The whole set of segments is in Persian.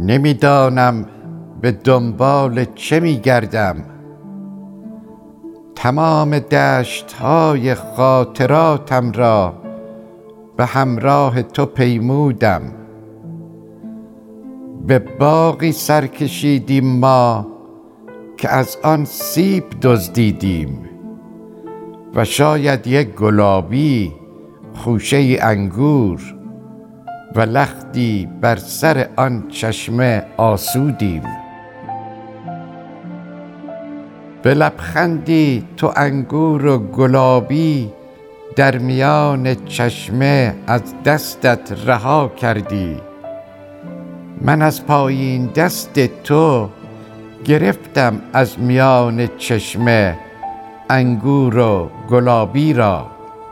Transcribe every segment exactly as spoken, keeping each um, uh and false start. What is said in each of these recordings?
نمیدانم به دنبال چه میگردم. تمام دشت‌های خاطراتم را به همراه تو پیمودم. به باغی سر کشیدیم ما که از آن سیب دزدیدیم و شاید یک گلابی، خوشه انگور و لختی بر سر آن چشمه آسودیم. به لبخندی تو انگور و گلابی در میان چشمه از دستت رها کردی. من از پایین دست تو گرفتم از میان چشمه انگور و گلابی را.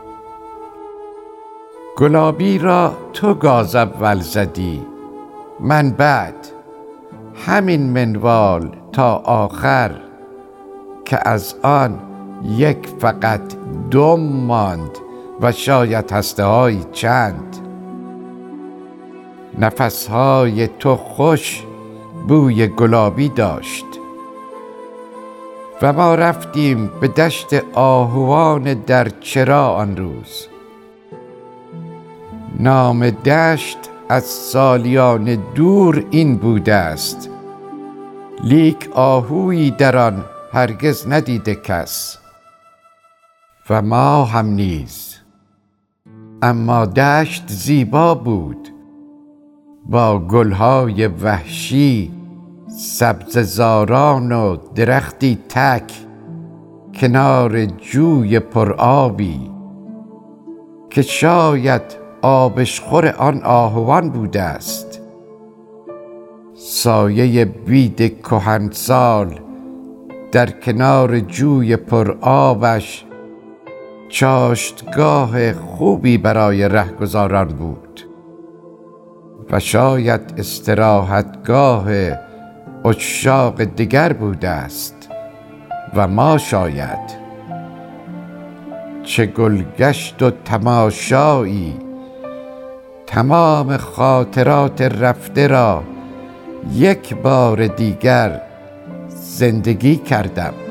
گلابی را تو گاز اول زدی، من بعد. همین منوال تا آخر که از آن یک فقط دم ماند و شاید هسته های چند. نفسهای تو خوش بوی گلابی داشت و ما رفتیم به دشت آهوان در چرا آن روز. نام دشت از سالیان دور این بوده است، لیک آهویی در آن هرگز ندیده کس و ما هم نیز. اما دشت زیبا بود، با گلهای وحشی، سبززاران و درختی تک کنار جوی پرآبی که شاید آبشخور آن آهوان بوده است. سایه بید کهنسال در کنار جوی پرآبش چاشتگاه خوبی برای رهگذاران بود و شاید استراحتگاه عشاق دیگر بوده است و ما شاید. چه گلگشت و تماشایی! تمام خاطرات رفته را یک بار دیگر زندگی کردم.